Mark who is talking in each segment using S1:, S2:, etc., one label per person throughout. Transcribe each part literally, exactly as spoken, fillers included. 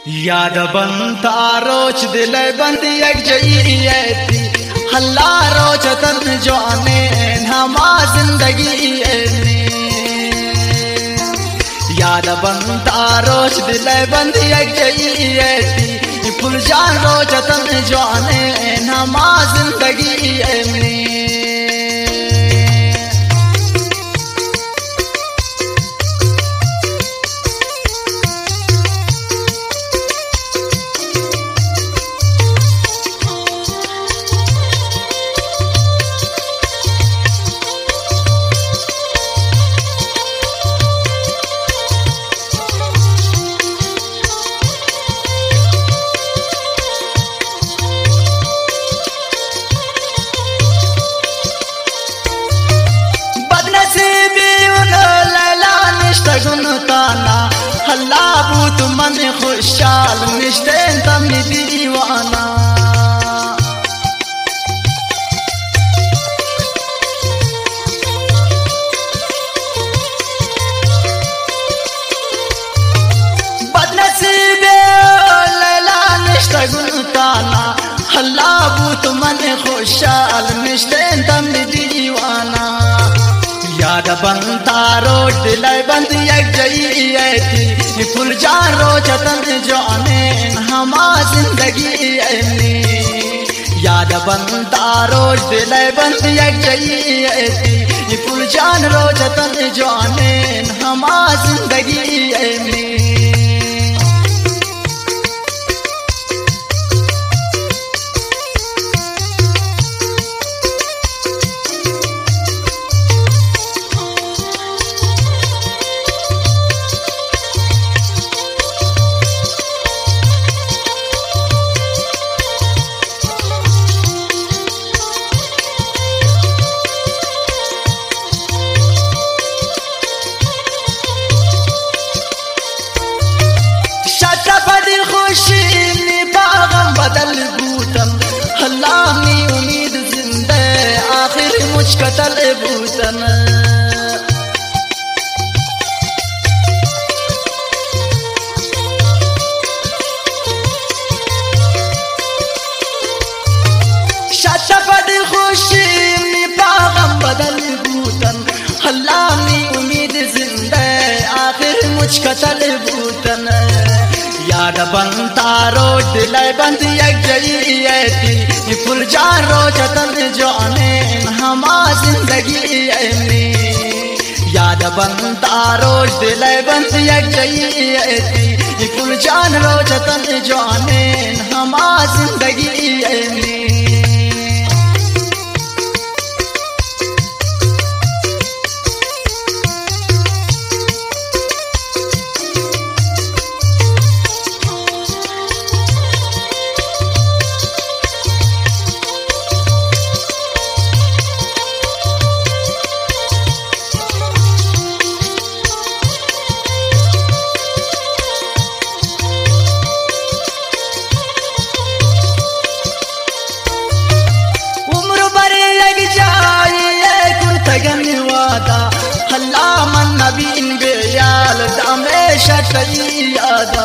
S1: याद बनता रोच दिल बंद एक जईती हल्ला रोच तन जाने हमा जिंदगी याद बनता रोच दिल बंद एक जईती फुल जान रोच तन जाने हमा जिंदगी में हल्ला बूत मन खुशाल निश्चय तम दीवाना बदनसीबे लैला निश्चय गुनताना हल्ला बूत मन खुशाल निश्चय तम दीवाना याद बनता रोज दिल बंद एक जईती फुल जान रोज तन जाने हमा जिंदगी में याद बनता रोज दिल बंद एक जईती फुल जान रोज तन जाने हमा जिंदगी में बदल बूतन हल्ला नी उम्मीद जिंदे आखिर मुझ कतल बूतन शतपद खुशी निपागम बदल बूतन हल्ला नी उम्मीद जिंदे आखिर मुझ कतल बूतन याद बनता रोज दिल बंद एक जईती फुल जान रोज तन जाने हमा जिंदगी में याद बनता रोज दिल बंद एक जईती फुल जान रोज तन जाने हमा जिंदगी में हल्ला मन नबीन बेयाल दामे शतई यादा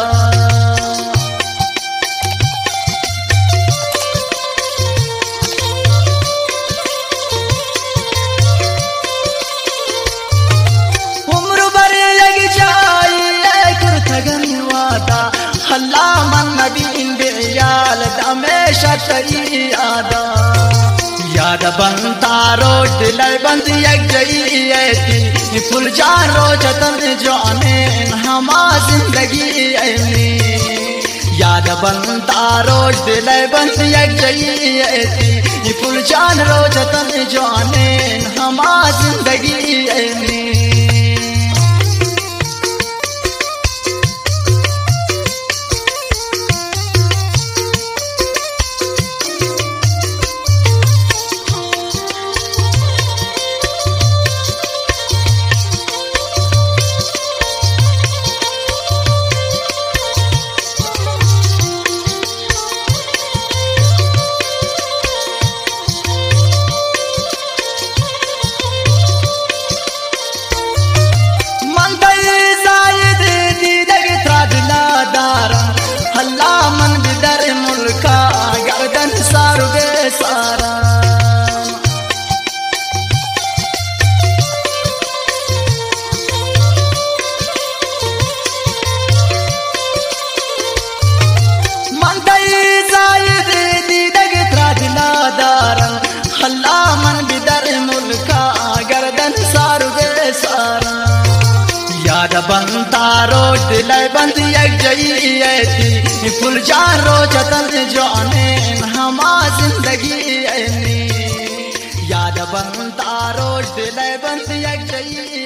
S1: उम्र बरे लग जाए कुर्तगन वादा हल्ला मन नबीन बेयाल दामे शतई यादा याद बनता रोज दिल बंद एक जईती फुल जान रोज तन जाने हमा जिंदगी में याद बनता रोज दिल बंद एक जईती फुल जान रोज तन जाने हमा जिंदगी में याद बनता रोज दिल बंदी एक जई फुल जान रोज तन जाने हमा जिंदगी याद बनता रोज दिल बंदी एक जई